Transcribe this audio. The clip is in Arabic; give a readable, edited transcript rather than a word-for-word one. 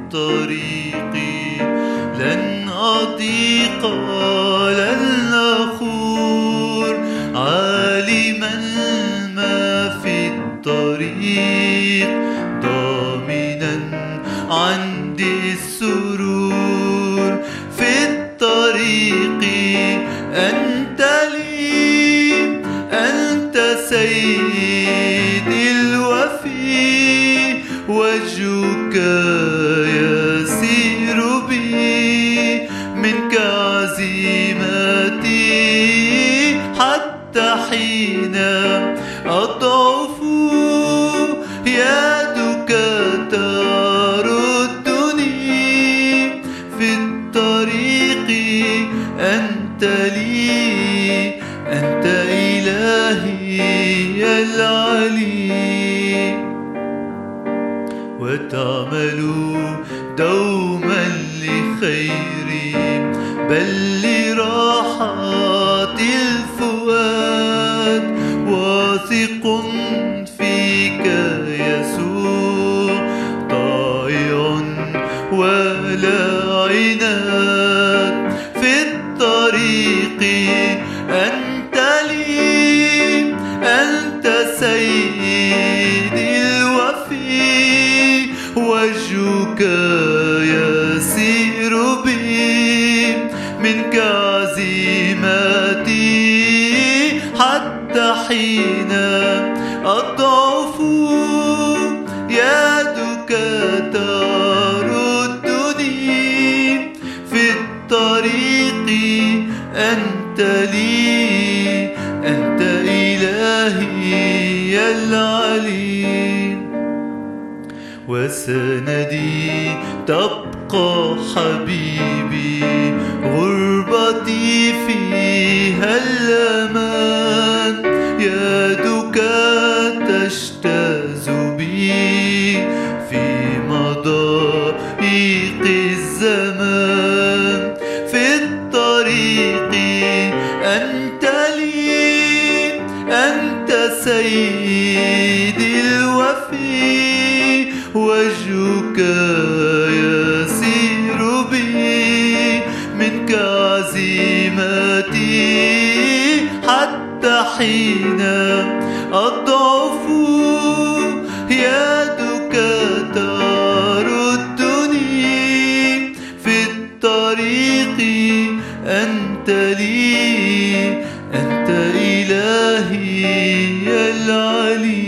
الطريق، لن أضيق لن أخور، عالما ما في الطريق، ضامنا عندي السرور في الطريق. أنت لي، أنت سيدي الوفي، وجهك يسير بي، منك عزيمتي حتى حين أضعف، يدك تردني في الطريق. أنت لي، أنت إلهي العلي، وتعمل دوما لخيري، بل لراحة الفؤاد، واثق فيك يسوع، طائع ولا عناد في الطريق. أنت لي، أنت سيدي الوفي، وجهك يسير بي، منك عزيمتي حتى حين أضعف، يدك تردني في الطريق. أنت لي، أنت إلهي العلي، وسندي تبقى حبيبي، غربتي فيها الأمان، يدك تجتاز بي في مضايق الزمان في الطريق. أنت لي، أنت سيدي الوفي، وجهك يسير بي، منك عزيمتي حتى حين أضعف، يدك تردني في الطريق. أنت لي، أنت إلهي العلي.